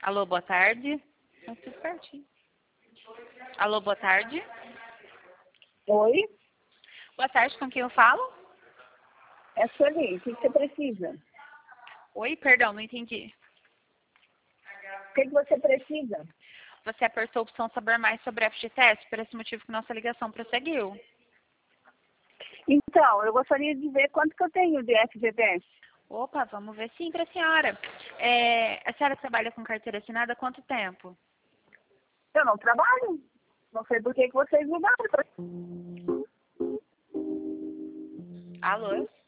Alô, boa tarde. Tá tudo pertinho. Alô, boa tarde. Oi, Boa tarde, com quem eu falo? é a Sueli, o que você precisa? Oi, perdão, não entendi. O que você precisa? Você apertou a opção saber mais sobre FGTS, por esse motivo que nossa ligação prosseguiu. Então, eu gostaria de ver quanto que eu tenho de FGTS. Opa, vamos ver sim para a senhora. A senhora trabalha com carteira assinada há quanto tempo? Eu não trabalho. Não sei por que vocês ligaram. Alô?